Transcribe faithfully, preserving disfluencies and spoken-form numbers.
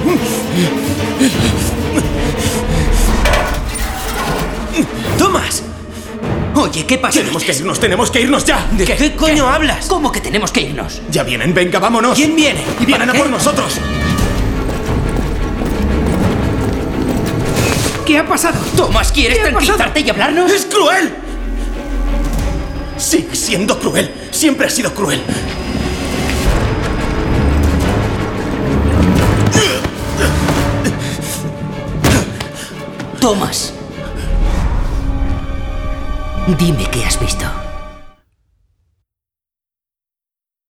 ¡Tomás! Oye, ¿qué pasa? Tenemos que irnos, tenemos que irnos ya. ¿De qué, qué coño ¿Qué? hablas? ¿Cómo que tenemos que irnos? Ya vienen, venga, vámonos. ¿Quién viene? Y vienen a ¿Para por qué? nosotros. ¿Qué ha pasado? ¿Tomás, quieres ¿Qué ha tranquilizarte pasado? y hablarnos? ¡Es cruel! Sigue siendo cruel. Siempre ha sido cruel. Tomás. Dime qué has visto.